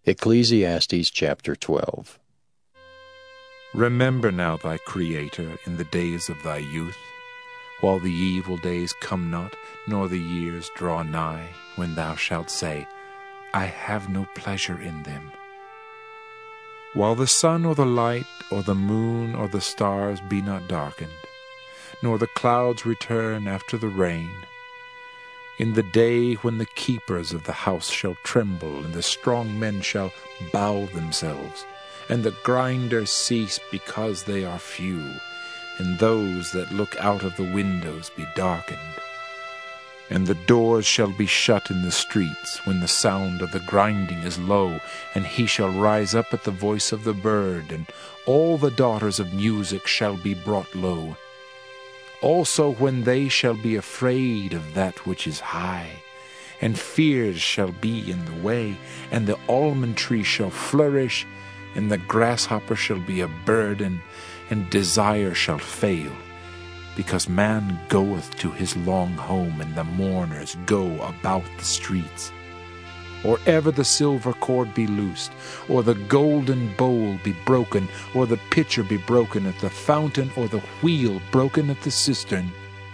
Ecclesiastes chapter 12. Remember now thy Creator in the days of thy youth, while the evil days come not, nor the years draw nigh, when thou shalt say, I have no pleasure in them. While the sun or the light, or the moon, or the stars be not darkened, nor the clouds return after the rain, in the day when the keepers of the house shall tremble, and the strong men shall bow themselves, and the grinders cease because they are few, and those that look out of the windows be darkened. And the doors shall be shut in the streets, when the sound of the grinding is low, and he shall rise up at the voice of the bird, and all the daughters of music shall be brought low. Also when they shall be afraid of that which is high, and fears shall be in the way, and the almond tree shall flourish, and the grasshopper shall be a burden, and desire shall fail, because man goeth to his long home, and the mourners go about the streets. Or ever the silver cord be loosed, or the golden bowl be broken, or the pitcher be broken at the fountain, or the wheel broken at the cistern.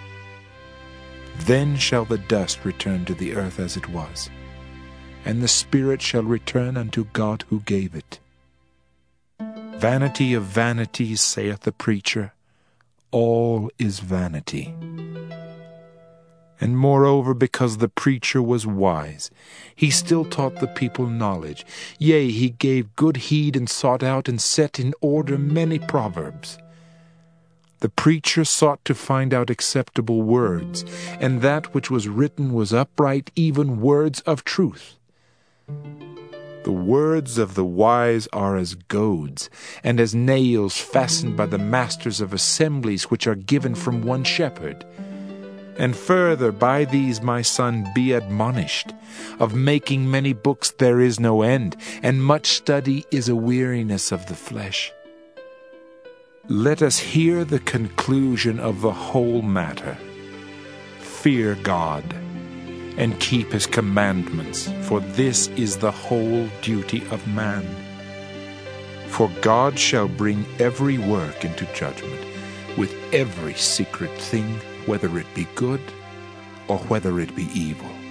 Then shall the dust return to the earth as it was, and the spirit shall return unto God who gave it. Vanity of vanities, saith the preacher, all is vanity. And moreover, because the preacher was wise, he still taught the people knowledge. Yea, he gave good heed, and sought out and set in order many proverbs. The preacher sought to find out acceptable words, and that which was written was upright, even words of truth. The words of the wise are as goads, and as nails fastened by the masters of assemblies, which are given from one shepherd. And further, by these, my son, be admonished. Of making many books there is no end, and much study is a weariness of the flesh. Let us hear the conclusion of the whole matter. Fear God, and keep his commandments, for this is the whole duty of man. For God shall bring every work into judgment, with every secret thing, whether it be good or whether it be evil.